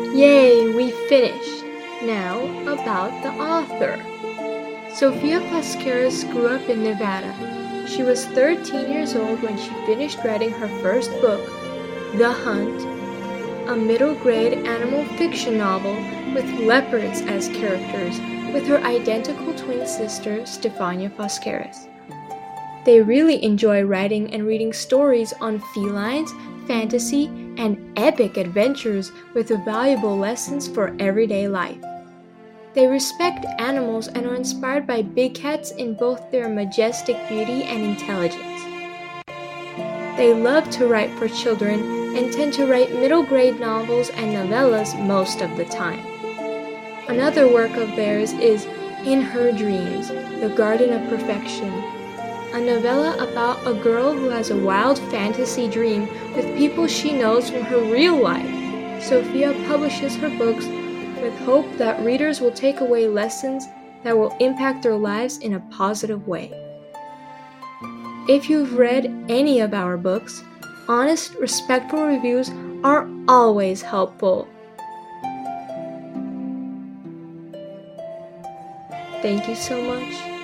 Yay, we finished! Now, about the author. Sofia Pasqueras grew up in Nevada. She was 13 years old when she finished writing her first book, The Hunt, a middle-grade animal fiction novel with leopards as characters with her identical twin sister, Stefania Pasqueras. They really enjoy writing and reading stories on felines, fantasy, and epic adventures with valuable lessons for everyday life. They respect animals and are inspired by big cats in both their majestic beauty and intelligence. They love to write for children and tend to write middle-grade novels and novellas most of the time. Another work of theirs is In Her Dreams, The Garden of Perfection, a novella about a girl who has a wild fantasy dream with people she knows from her real life. Sofia publishes her books with hope that readers will take away lessons that will impact their lives in a positive way. If you've read any of our books, honest, respectful reviews are always helpful. Thank you so much.